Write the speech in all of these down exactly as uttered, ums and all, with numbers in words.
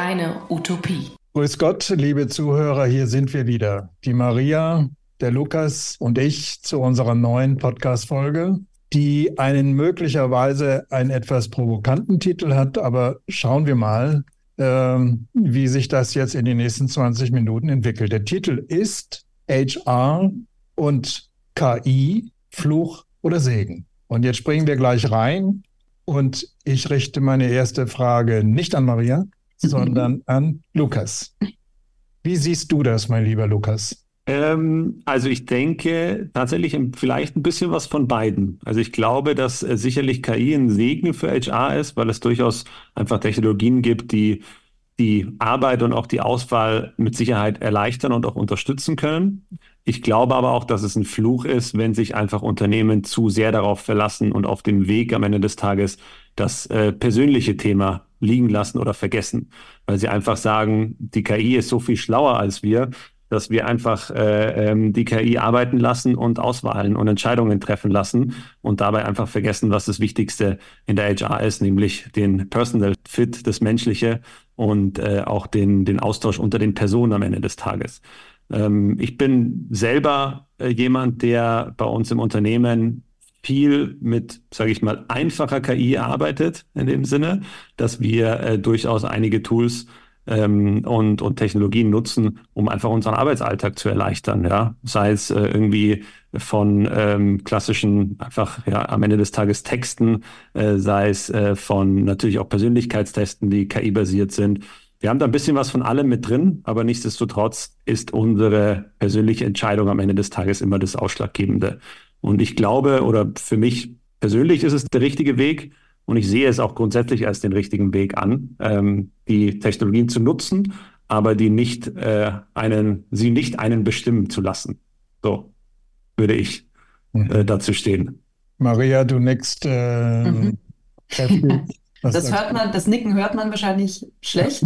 Deine Utopie. Grüß Gott, liebe Zuhörer, hier sind wir wieder. Die Maria, der Lukas und ich zu unserer neuen Podcast-Folge, die einen möglicherweise einen etwas provokanten Titel hat, aber schauen wir mal, ähm, wie sich das jetzt in den nächsten zwanzig Minuten entwickelt. Der Titel ist H R und K I, Fluch oder Segen. Und jetzt springen wir gleich rein und ich richte meine erste Frage nicht an Maria, sondern an Lukas. Wie siehst du das, mein lieber Lukas? Ähm, also ich denke tatsächlich ein- vielleicht ein bisschen was von beiden. Also ich glaube, dass äh, sicherlich K I ein Segen für H R ist, weil es durchaus einfach Technologien gibt, die die Arbeit und auch die Auswahl mit Sicherheit erleichtern und auch unterstützen können. Ich glaube aber auch, dass es ein Fluch ist, wenn sich einfach Unternehmen zu sehr darauf verlassen und auf dem Weg am Ende des Tages das äh, persönliche Thema liegen lassen oder vergessen, weil sie einfach sagen, die K I ist so viel schlauer als wir, dass wir einfach äh, ähm, die K I arbeiten lassen und Auswahlen und Entscheidungen treffen lassen und dabei einfach vergessen, was das Wichtigste in der H R ist, nämlich den Personal Fit, das Menschliche und äh, auch den, den Austausch unter den Personen am Ende des Tages. Ähm, ich bin selber äh, jemand, der bei uns im Unternehmen viel mit, sage ich mal, einfacher K I arbeitet, in dem Sinne, dass wir äh, durchaus einige Tools ähm, und, und Technologien nutzen, um einfach unseren Arbeitsalltag zu erleichtern. Ja? Sei es äh, irgendwie von ähm, klassischen, einfach ja, am Ende des Tages Texten, äh, sei es äh, von natürlich auch Persönlichkeitstesten, die K I-basiert sind. Wir haben da ein bisschen was von allem mit drin, aber nichtsdestotrotz ist unsere persönliche Entscheidung am Ende des Tages immer das Ausschlaggebende. Und ich glaube, oder für mich persönlich ist es der richtige Weg und ich sehe es auch grundsätzlich als den richtigen Weg an, ähm, die Technologien zu nutzen, aber die nicht äh, einen, sie nicht einen bestimmen zu lassen. So würde ich äh, dazu stehen. Maria, du nickst äh, Mhm. kräftig. Was Das sagst hört man, das Nicken hört man wahrscheinlich schlecht.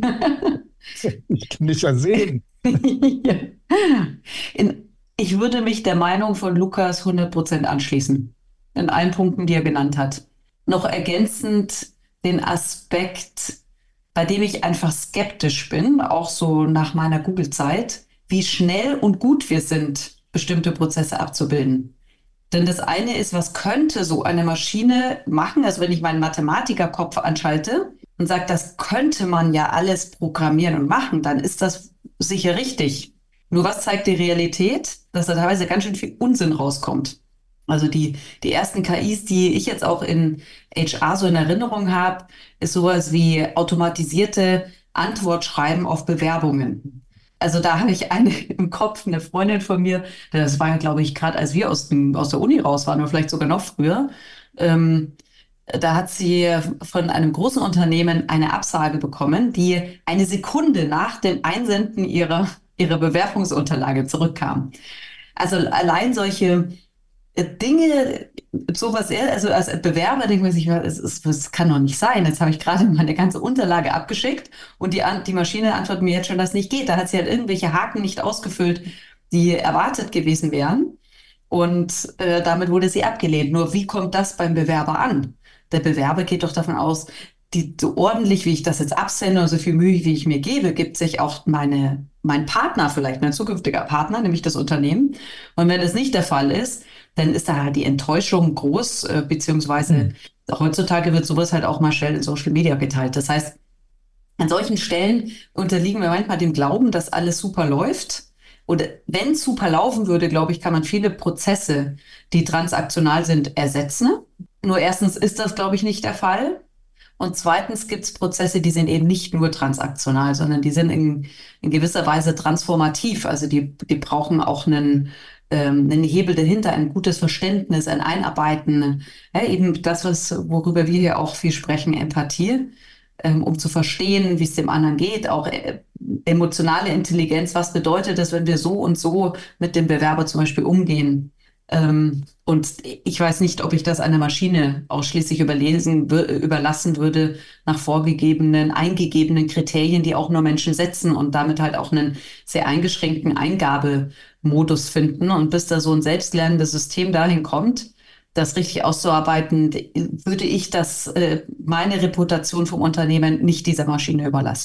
du? Ich kann dich ja sehen. Ja. In, ich würde mich der Meinung von Lukas hundert Prozent anschließen. In allen Punkten, die er genannt hat. Noch ergänzend den Aspekt, bei dem ich einfach skeptisch bin, auch so nach meiner Google-Zeit, wie schnell und gut wir sind, bestimmte Prozesse abzubilden. Denn das eine ist, was könnte so eine Maschine machen? Also wenn ich meinen Mathematikerkopf anschalte und sage, das könnte man ja alles programmieren und machen, dann ist das sicher richtig. Nur was zeigt die Realität? Dass da teilweise ganz schön viel Unsinn rauskommt. Also die, die ersten K Is, die ich jetzt auch in H R so in Erinnerung habe, ist sowas wie automatisierte Antwortschreiben auf Bewerbungen. Also da habe ich eine im Kopf, eine Freundin von mir, das war ja, glaube ich, gerade als wir aus dem, aus der Uni raus waren oder vielleicht sogar noch früher, ähm, da hat sie von einem großen Unternehmen eine Absage bekommen, die eine Sekunde nach dem Einsenden ihrer, ihrer Bewerbungsunterlage zurückkam. Also allein solche äh, Dinge, sowas, eher- also als Bewerber denkt man sich, ja, es ist, das kann doch nicht sein. Jetzt habe ich gerade meine ganze Unterlage abgeschickt und die, An- die Maschine antwortet mir jetzt schon, dass es nicht geht. Da hat sie halt irgendwelche Haken nicht ausgefüllt, die erwartet gewesen wären. Und äh, damit wurde sie abgelehnt. Nur wie kommt das beim Bewerber an? Der Bewerber geht doch davon aus, die, so ordentlich, wie ich das jetzt absende und so viel Mühe, wie ich mir gebe, gibt sich auch meine, mein Partner vielleicht, mein zukünftiger Partner, nämlich das Unternehmen. Und wenn das nicht der Fall ist, dann ist da halt die Enttäuschung groß, äh, beziehungsweise Hm. heutzutage wird sowas halt auch mal schnell in Social Media geteilt. Das heißt, an solchen Stellen unterliegen wir manchmal dem Glauben, dass alles super läuft. Und wenn es super laufen würde, glaube ich, kann man viele Prozesse, die transaktional sind, ersetzen. Nur erstens ist das, glaube ich, nicht der Fall. Und zweitens gibt es Prozesse, die sind eben nicht nur transaktional, sondern die sind in, in gewisser Weise transformativ. Also die, die brauchen auch einen, ähm, einen Hebel dahinter, ein gutes Verständnis, ein Einarbeiten. Ja, eben das, was, worüber wir hier auch viel sprechen, Empathie, ähm, um zu verstehen, wie es dem anderen geht. Auch äh, emotionale Intelligenz, was bedeutet das, wenn wir so und so mit dem Bewerber zum Beispiel umgehen? Ähm, und ich weiß nicht, ob ich das einer Maschine ausschließlich überlesen, wür- überlassen würde nach vorgegebenen, eingegebenen Kriterien, die auch nur Menschen setzen und damit halt auch einen sehr eingeschränkten Eingabemodus finden. Und bis da so ein selbstlernendes System dahin kommt, das richtig auszuarbeiten, würde ich das, äh, meine Reputation vom Unternehmen nicht dieser Maschine überlassen.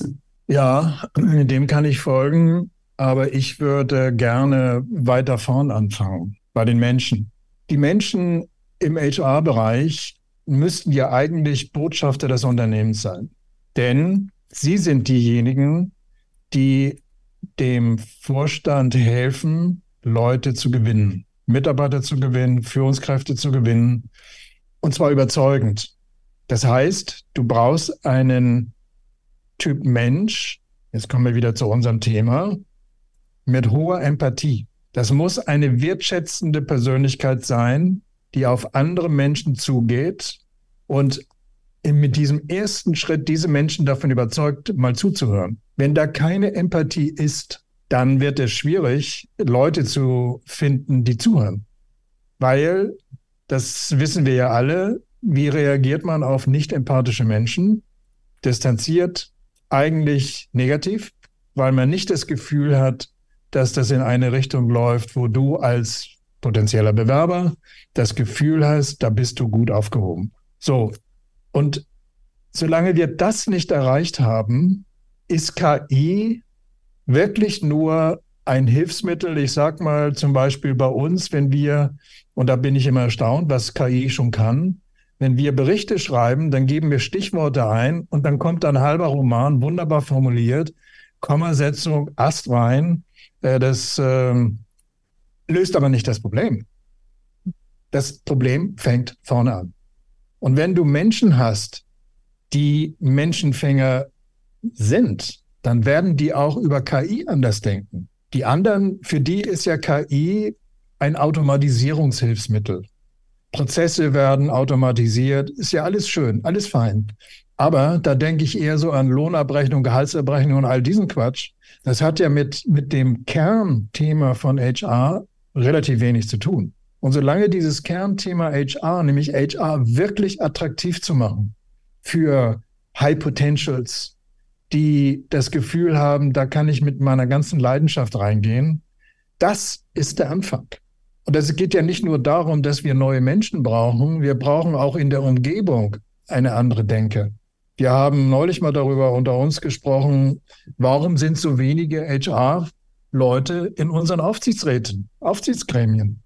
Ja, dem kann ich folgen, aber ich würde gerne weiter vorn anfangen, bei den Menschen. Die Menschen im H R-Bereich müssten ja eigentlich Botschafter des Unternehmens sein, denn sie sind diejenigen, die dem Vorstand helfen, Leute zu gewinnen, Mitarbeiter zu gewinnen, Führungskräfte zu gewinnen, und zwar überzeugend. Das heißt, du brauchst einen Typ Mensch, jetzt kommen wir wieder zu unserem Thema, mit hoher Empathie. Das muss eine wertschätzende Persönlichkeit sein, die auf andere Menschen zugeht und mit diesem ersten Schritt diese Menschen davon überzeugt, mal zuzuhören. Wenn da keine Empathie ist, dann wird es schwierig, Leute zu finden, die zuhören. Weil, das wissen wir ja alle, wie reagiert man auf nicht empathische Menschen? Distanziert, eigentlich negativ, weil man nicht das Gefühl hat, dass das in eine Richtung läuft, wo du als potenzieller Bewerber das Gefühl hast, da bist du gut aufgehoben. So, und solange wir das nicht erreicht haben, ist K I wirklich nur ein Hilfsmittel. Ich sage mal zum Beispiel bei uns, wenn wir, und da bin ich immer erstaunt, was K I schon kann, wenn wir Berichte schreiben, dann geben wir Stichworte ein und dann kommt ein halber Roman, wunderbar formuliert, Kommasetzung, astrein. Das äh, löst aber nicht das Problem. Das Problem fängt vorne an. Und wenn du Menschen hast, die Menschenfänger sind, dann werden die auch über K I anders denken. Die anderen, für die ist ja K I ein Automatisierungshilfsmittel. Prozesse werden automatisiert, ist ja alles schön, alles fein. Aber da denke ich eher so an Lohnabrechnung, Gehaltsabrechnung und all diesen Quatsch. Das hat ja mit, mit dem Kernthema von H R relativ wenig zu tun. Und solange dieses Kernthema H R, nämlich H R wirklich attraktiv zu machen für High Potentials, die das Gefühl haben, da kann ich mit meiner ganzen Leidenschaft reingehen, das ist der Anfang. Und es geht ja nicht nur darum, dass wir neue Menschen brauchen, wir brauchen auch in der Umgebung eine andere Denke. Wir haben neulich mal darüber unter uns gesprochen, warum sind so wenige H R-Leute in unseren Aufsichtsräten, Aufsichtsgremien?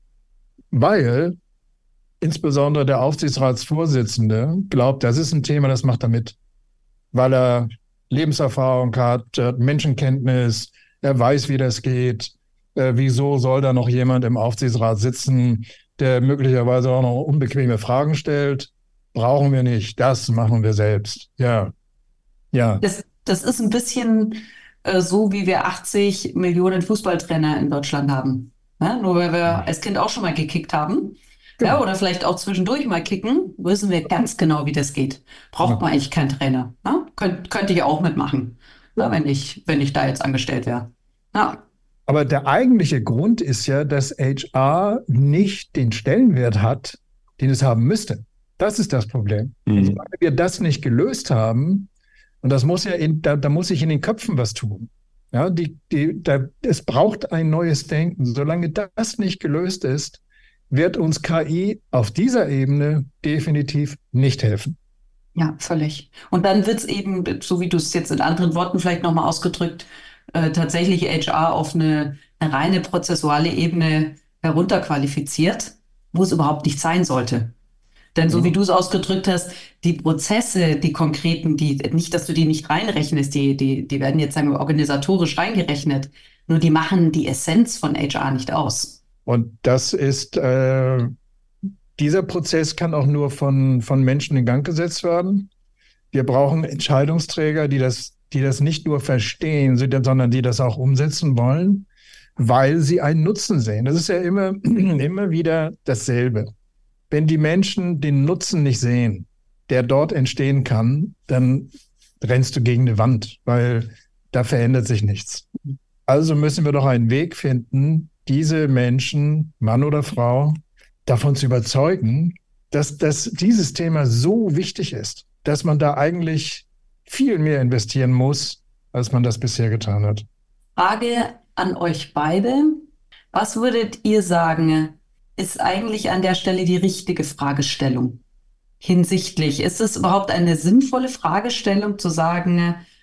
Weil insbesondere der Aufsichtsratsvorsitzende glaubt, das ist ein Thema, das macht er mit, weil er Lebenserfahrung hat, Menschenkenntnis, er weiß, wie das geht. Äh, wieso soll da noch jemand im Aufsichtsrat sitzen, der möglicherweise auch noch unbequeme Fragen stellt? Brauchen wir nicht, das machen wir selbst. Ja, ja. Das, das ist ein bisschen äh, so, wie wir achtzig Millionen Fußballtrainer in Deutschland haben. Ja, nur weil wir als Kind auch schon mal gekickt haben. Genau. Ja, oder vielleicht auch zwischendurch mal kicken, wissen wir ganz genau, wie das geht. Braucht man eigentlich keinen Trainer. Ja? Könnt, könnte ich auch mitmachen, ja, wenn ich, wenn ich da jetzt angestellt wäre. Ja. Aber der eigentliche Grund ist ja, dass H R nicht den Stellenwert hat, den es haben müsste. Das ist das Problem. Mhm. Und solange wir das nicht gelöst haben, und das muss ja in, da, da muss sich in den Köpfen was tun. Ja, die, die, da, es braucht ein neues Denken. Solange das nicht gelöst ist, wird uns K I auf dieser Ebene definitiv nicht helfen. Ja, völlig. Und dann wird es eben, so wie du es jetzt in anderen Worten vielleicht nochmal ausgedrückt, äh, tatsächlich H R auf eine, eine reine prozessuale Ebene herunterqualifiziert, wo es überhaupt nicht sein sollte. Denn so wie du es ausgedrückt hast, die Prozesse, die konkreten, die nicht, dass du die nicht reinrechnest, die, die, die werden jetzt, sagen wir, organisatorisch reingerechnet, nur die machen die Essenz von H R nicht aus. Und das ist, äh, dieser Prozess kann auch nur von, von Menschen in Gang gesetzt werden. Wir brauchen Entscheidungsträger, die das, die das nicht nur verstehen, sondern die das auch umsetzen wollen, weil sie einen Nutzen sehen. Das ist ja immer, immer wieder dasselbe. Wenn die Menschen den Nutzen nicht sehen, der dort entstehen kann, dann rennst du gegen eine Wand, weil da verändert sich nichts. Also müssen wir doch einen Weg finden, diese Menschen, Mann oder Frau, davon zu überzeugen, dass, dass dieses Thema so wichtig ist, dass man da eigentlich viel mehr investieren muss, als man das bisher getan hat. Frage an euch beide. Was würdet ihr sagen, ist eigentlich an der Stelle die richtige Fragestellung hinsichtlich? Ist es überhaupt eine sinnvolle Fragestellung zu sagen,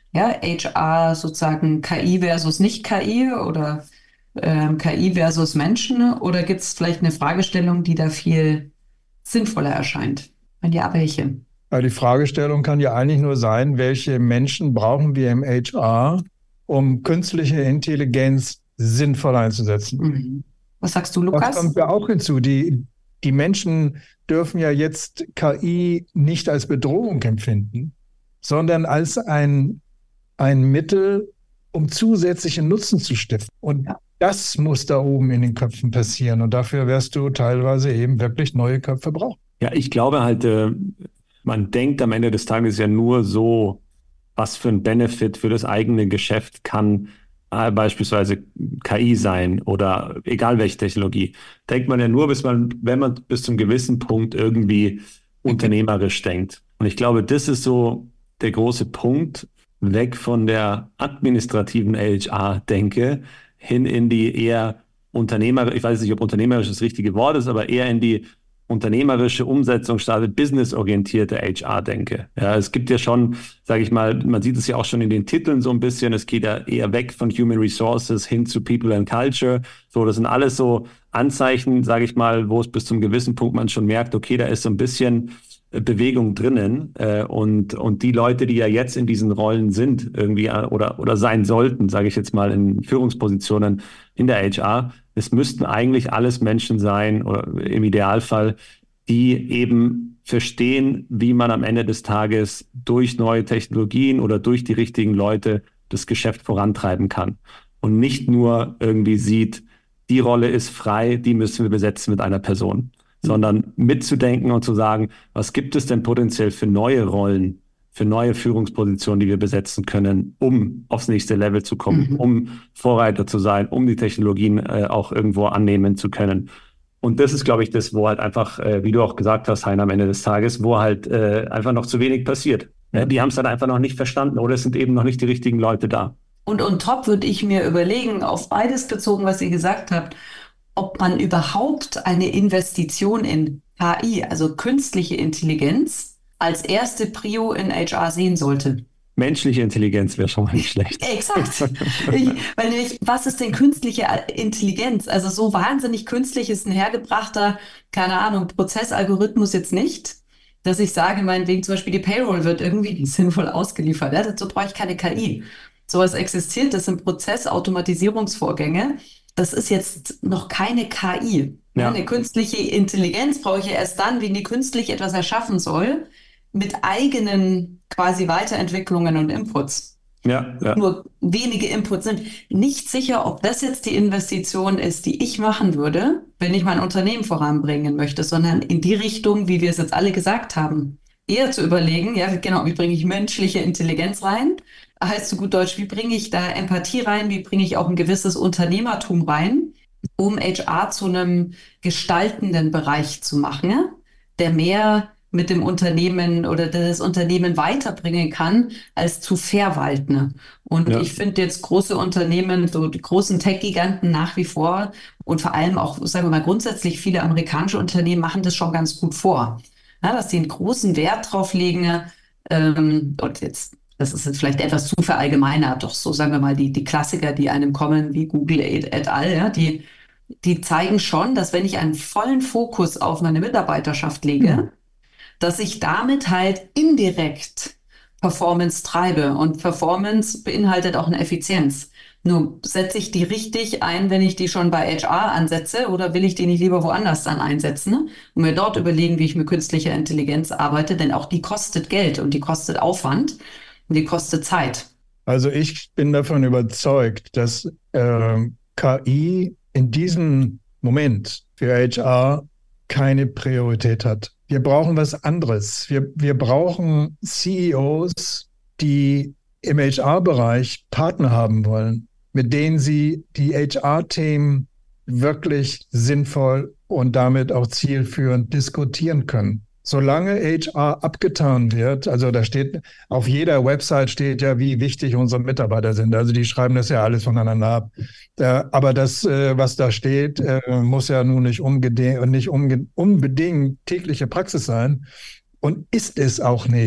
Ja, H R sozusagen K I versus nicht K I oder ähm, K I versus Menschen? Oder gibt es vielleicht eine Fragestellung, die da viel sinnvoller erscheint? Wenn ja, welche? Weil die Fragestellung kann ja eigentlich nur sein, welche Menschen brauchen wir im H R, um künstliche Intelligenz sinnvoll einzusetzen. Mhm. Was sagst du, Das Lukas? kommt ja auch hinzu. Die, die Menschen dürfen ja jetzt K I nicht als Bedrohung empfinden, sondern als ein, ein Mittel, um zusätzlichen Nutzen zu stiften. Und Ja. das muss da oben in den Köpfen passieren. Und dafür wirst du teilweise eben wirklich neue Köpfe brauchen. Ja, ich glaube halt, äh, man denkt am Ende des Tages ja nur so, was für ein Benefit für das eigene Geschäft kann äh, beispielsweise K I sein oder egal welche Technologie. Denkt man ja nur, bis man, wenn man bis zum gewissen Punkt irgendwie unternehmerisch denkt. Und ich glaube, das ist so der große Punkt, weg von der administrativen H R-Denke hin in die eher unternehmerische, ich weiß nicht, ob unternehmerisch das richtige Wort ist, aber eher in die unternehmerische Umsetzung startet, businessorientierte H R-Denke. Ja, es gibt ja schon, sage ich mal, man sieht es ja auch schon in den Titeln so ein bisschen, es geht ja eher weg von Human Resources hin zu People and Culture. So, das sind alles so Anzeichen, sage ich mal, wo es bis zum gewissen Punkt man schon merkt, okay, da ist so ein bisschen Bewegung drinnen äh, und und die Leute, die ja jetzt in diesen Rollen sind, irgendwie oder oder sein sollten, sage ich jetzt mal, in Führungspositionen in der H R, es müssten eigentlich alles Menschen sein oder im Idealfall, die eben verstehen, wie man am Ende des Tages durch neue Technologien oder durch die richtigen Leute das Geschäft vorantreiben kann und nicht nur irgendwie sieht, die Rolle ist frei, die müssen wir besetzen mit einer Person, sondern mitzudenken und zu sagen, was gibt es denn potenziell für neue Rollen, für neue Führungspositionen, die wir besetzen können, um aufs nächste Level zu kommen, Mhm. um Vorreiter zu sein, um die Technologien äh, auch irgendwo annehmen zu können. Und das ist, glaube ich, das, wo halt einfach, äh, wie du auch gesagt hast, Heiner, am Ende des Tages, wo halt äh, einfach noch zu wenig passiert. Ja, die haben es dann einfach noch nicht verstanden oder es sind eben noch nicht die richtigen Leute da. Und on top würde ich mir überlegen, auf beides bezogen, was ihr gesagt habt, ob man überhaupt eine Investition in K I, also künstliche Intelligenz, als erste Prio in H R sehen sollte. Menschliche Intelligenz wäre schon mal nicht schlecht. Exakt. Ich, weil nämlich, was ist denn künstliche Intelligenz? Also so wahnsinnig künstlich ist ein hergebrachter, keine Ahnung, Prozessalgorithmus jetzt nicht, dass ich sage, meinetwegen zum Beispiel die Payroll wird irgendwie sinnvoll ausgeliefert. Ja? Dazu brauche ich keine K I. Sowas existiert, das sind Prozessautomatisierungsvorgänge. Das ist jetzt noch keine K I. Ja. Eine künstliche Intelligenz brauche ich ja erst dann, wenn die künstlich etwas erschaffen soll, mit eigenen quasi Weiterentwicklungen und Inputs. Ja, ja. Nur wenige Inputs sind. Nicht sicher, ob das jetzt die Investition ist, die ich machen würde, wenn ich mein Unternehmen voranbringen möchte, sondern in die Richtung, wie wir es jetzt alle gesagt haben, eher zu überlegen, ja, genau, wie bringe ich menschliche Intelligenz rein? Heißt zu gut Deutsch, wie bringe ich da Empathie rein? Wie bringe ich auch ein gewisses Unternehmertum rein, um H R zu einem gestaltenden Bereich zu machen, ja? Der mehr mit dem Unternehmen oder das Unternehmen weiterbringen kann, als zu verwalten. Und Ja. ich finde jetzt große Unternehmen, so die großen Tech-Giganten nach wie vor und vor allem auch, sagen wir mal, grundsätzlich viele amerikanische Unternehmen machen das schon ganz gut vor. Ja, dass sie einen großen Wert drauf legen, ähm, und jetzt, das ist jetzt vielleicht etwas zu verallgemeinert, doch so sagen wir mal, die, die Klassiker, die einem kommen, wie Google et, et al., ja, die, die zeigen schon, dass wenn ich einen vollen Fokus auf meine Mitarbeiterschaft lege, Mhm. dass ich damit halt indirekt Performance treibe. Und Performance beinhaltet auch eine Effizienz. Nur setze ich die richtig ein, wenn ich die schon bei H R ansetze, oder will ich die nicht lieber woanders dann einsetzen, ne? Und mir dort überlegen, wie ich mit künstlicher Intelligenz arbeite, denn auch die kostet Geld und die kostet Aufwand und die kostet Zeit. Also ich bin davon überzeugt, dass äh, K I in diesem Moment für H R keine Priorität hat. Wir brauchen was anderes. Wir, wir brauchen C E Os, die im H R-Bereich Partner haben wollen, mit denen sie die H R-Themen wirklich sinnvoll und damit auch zielführend diskutieren können. Solange H R abgetan wird, also da steht, auf jeder Website steht ja, wie wichtig unsere Mitarbeiter sind. Also die schreiben das ja alles voneinander ab. Äh, aber das, äh, was da steht, äh, muss ja nun nicht, nicht unbedingt tägliche Praxis sein und ist es auch nicht.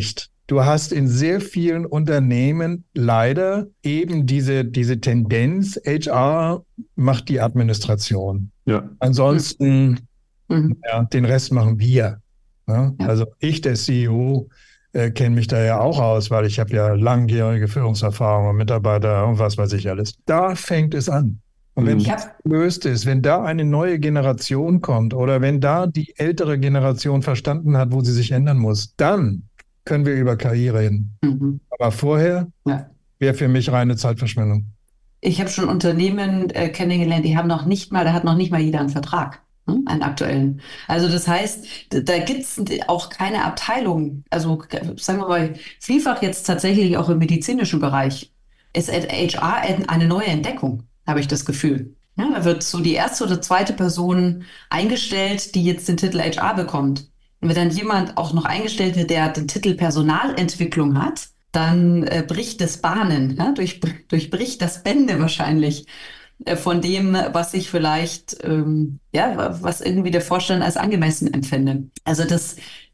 Du hast in sehr vielen Unternehmen leider eben diese, diese Tendenz, H R macht die Administration. Ja. Ansonsten, Mhm. ja, den Rest machen wir. Ja? Ja. Also ich, der C E O, äh, kenne mich da ja auch aus, weil ich habe ja langjährige Führungserfahrung und Mitarbeiter und was weiß ich alles. Da fängt es an. Und wenn Mhm. das gelöst ist, wenn da eine neue Generation kommt oder wenn da die ältere Generation verstanden hat, wo sie sich ändern muss, dann können wir über K I reden. Mhm. Aber vorher Ja. wäre für mich reine Zeitverschwendung. Ich habe schon Unternehmen äh, kennengelernt, die haben noch nicht mal, da hat noch nicht mal jeder einen Vertrag, hm, einen aktuellen. Also das heißt, d- da gibt es auch keine Abteilung. Also k- sagen wir mal, vielfach jetzt tatsächlich auch im medizinischen Bereich ist H R eine neue Entdeckung, habe ich das Gefühl. Ja, da wird so die erste oder zweite Person eingestellt, die jetzt den Titel H R bekommt. Und wenn dann jemand auch noch eingestellt wird, der den Titel Personalentwicklung hat, dann äh, bricht es Bahnen, ja, durch, durchbricht das Bände wahrscheinlich äh, von dem, was ich vielleicht, ähm, ja, was irgendwie der Vorstand als angemessen empfinde. Also das,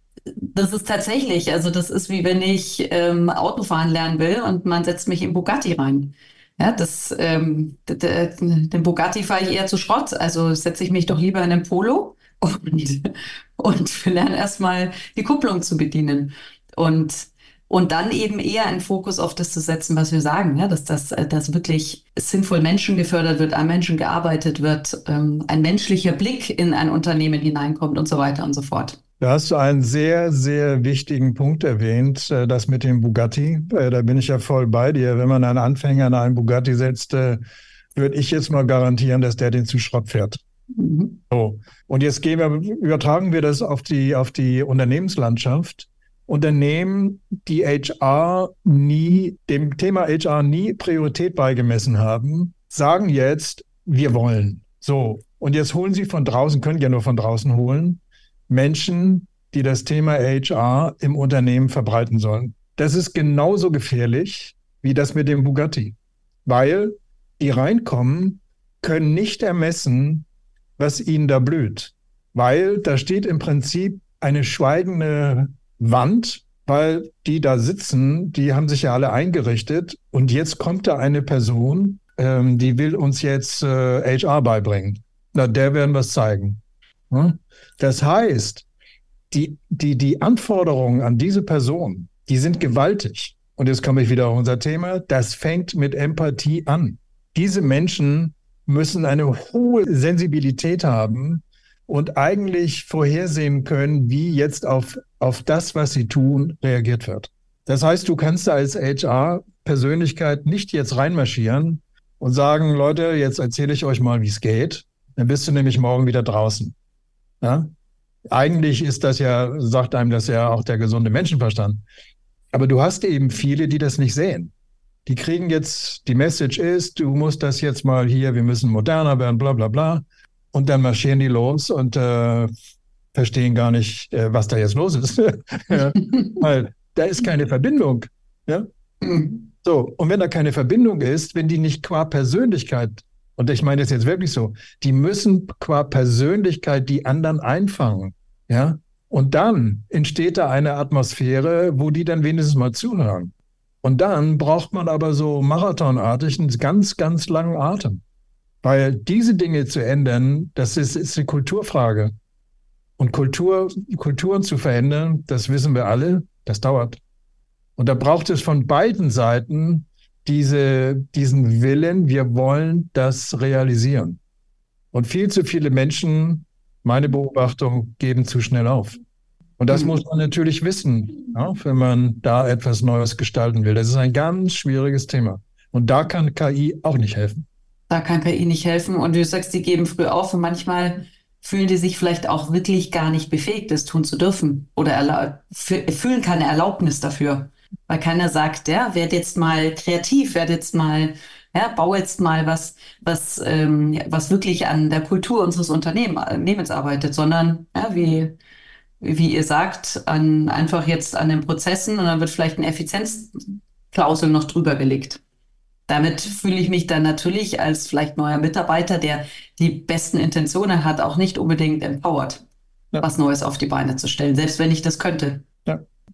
das ist tatsächlich, also das ist wie wenn ich ähm, Autofahren lernen will und man setzt mich in Bugatti rein. Ja, das, ähm, d- d- den Bugatti fahre ich eher zu Schrott, also setze ich mich doch lieber in den Polo und, und lerne erstmal die Kupplung zu bedienen. Und und dann eben eher einen Fokus auf das zu setzen, was wir sagen, ja, dass das, äh, dass wirklich sinnvoll Menschen gefördert wird, an Menschen gearbeitet wird, ähm, ein menschlicher Blick in ein Unternehmen hineinkommt und so weiter und so fort. Da hast du einen sehr, sehr wichtigen Punkt erwähnt, äh, das mit dem Bugatti. Äh, Da bin ich ja voll bei dir. Wenn man einen Anfänger in einen Bugatti setzt, äh, würde ich jetzt mal garantieren, dass der den zu Schrott fährt. Mhm. So. Und jetzt gehen wir, übertragen wir das auf die, auf die Unternehmenslandschaft. Unternehmen, die H R nie, dem Thema H R nie Priorität beigemessen haben, sagen jetzt, wir wollen. So. Und jetzt holen sie von draußen, können ja nur von draußen holen, Menschen, die das Thema H R im Unternehmen verbreiten sollen. Das ist genauso gefährlich wie das mit dem Bugatti, weil die reinkommen, können nicht ermessen, was ihnen da blüht, weil da steht im Prinzip eine schweigende Wand, weil die da sitzen, die haben sich ja alle eingerichtet und jetzt kommt da eine Person, ähm, die will uns jetzt äh, H R beibringen. Na, der werden wir es zeigen. Hm? Das heißt, die, die, die Anforderungen an diese Person, die sind gewaltig. Und jetzt komme ich wieder auf unser Thema. Das fängt mit Empathie an. Diese Menschen müssen eine hohe Sensibilität haben und eigentlich vorhersehen können, wie jetzt auf, auf das, was sie tun, reagiert wird. Das heißt, du kannst da als H R-Persönlichkeit nicht jetzt reinmarschieren und sagen, Leute, jetzt erzähle ich euch mal, wie es geht. Dann bist du nämlich morgen wieder draußen. Ja? Eigentlich ist das ja, sagt einem das ja auch der gesunde Menschenverstand. Aber du hast eben viele, die das nicht sehen. Die kriegen jetzt, die Message ist, du musst das jetzt mal hier, wir müssen moderner werden, bla bla bla. Und dann marschieren die los und äh, verstehen gar nicht, äh, was da jetzt los ist. Ja, weil da ist keine Verbindung. Ja? Mhm. So, und wenn da keine Verbindung ist, wenn die nicht qua Persönlichkeit, und ich meine das jetzt wirklich so, die müssen qua Persönlichkeit die anderen einfangen. Ja? Und dann entsteht da eine Atmosphäre, wo die dann wenigstens mal zuhören. Und dann braucht man aber so marathonartig einen ganz, ganz langen Atem. Weil diese Dinge zu ändern, das ist, ist eine Kulturfrage. Und Kultur, Kulturen zu verändern, das wissen wir alle, das dauert. Und da braucht es von beiden Seiten diese, diesen Willen, wir wollen das realisieren. Und viel zu viele Menschen, meine Beobachtung, geben zu schnell auf. Und das Mhm. muss man natürlich wissen, ja, wenn man da etwas Neues gestalten will. Das ist ein ganz schwieriges Thema. Und da kann K I auch nicht helfen. Da kann K I nicht helfen. Und du sagst, die geben früh auf und manchmal fühlen die sich vielleicht auch wirklich gar nicht befähigt, das tun zu dürfen oder erla- fü- fühlen keine Erlaubnis dafür. Weil keiner sagt, ja, werd jetzt mal kreativ, werd jetzt mal, ja, bau jetzt mal was, was, ähm, ja, was wirklich an der Kultur unseres Unternehmen, Unternehmens arbeitet, sondern, ja, wie, wie ihr sagt, an, einfach jetzt an den Prozessen und dann wird vielleicht eine Effizienzklausel noch drüber gelegt. Damit fühle ich mich dann natürlich als vielleicht neuer Mitarbeiter, der die besten Intentionen hat, auch nicht unbedingt empowered, Ja. was Neues auf die Beine zu stellen, selbst wenn ich das könnte. Ja.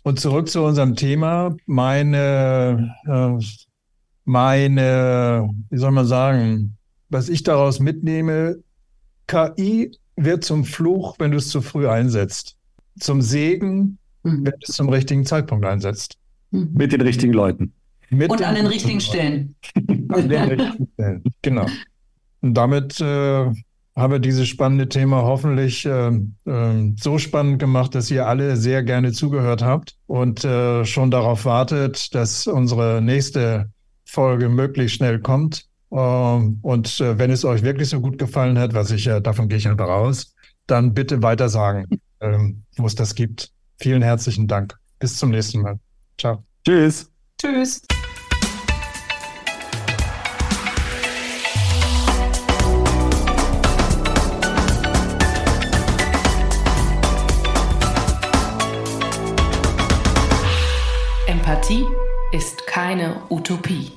und zurück zu unserem Thema. Meine, äh, meine, wie soll man sagen, was ich daraus mitnehme, K I wird zum Fluch, wenn du es zu früh einsetzt. Zum Segen, mhm. wenn du es zum richtigen Zeitpunkt einsetzt. Mhm. Mit den richtigen Leuten. Mit und den an den richtigen Stellen. An den richtigen Stellen, genau. Und damit äh, haben wir dieses spannende Thema hoffentlich äh, äh, so spannend gemacht, dass ihr alle sehr gerne zugehört habt und äh, schon darauf wartet, dass unsere nächste Folge möglichst schnell kommt. Äh, und äh, wenn es euch wirklich so gut gefallen hat, was ich, äh, davon gehe ich einfach aus, dann bitte weiter sagen, äh, wo es das gibt. Vielen herzlichen Dank. Bis zum nächsten Mal. Ciao. Tschüss. Tschüss. Empathie ist keine Utopie.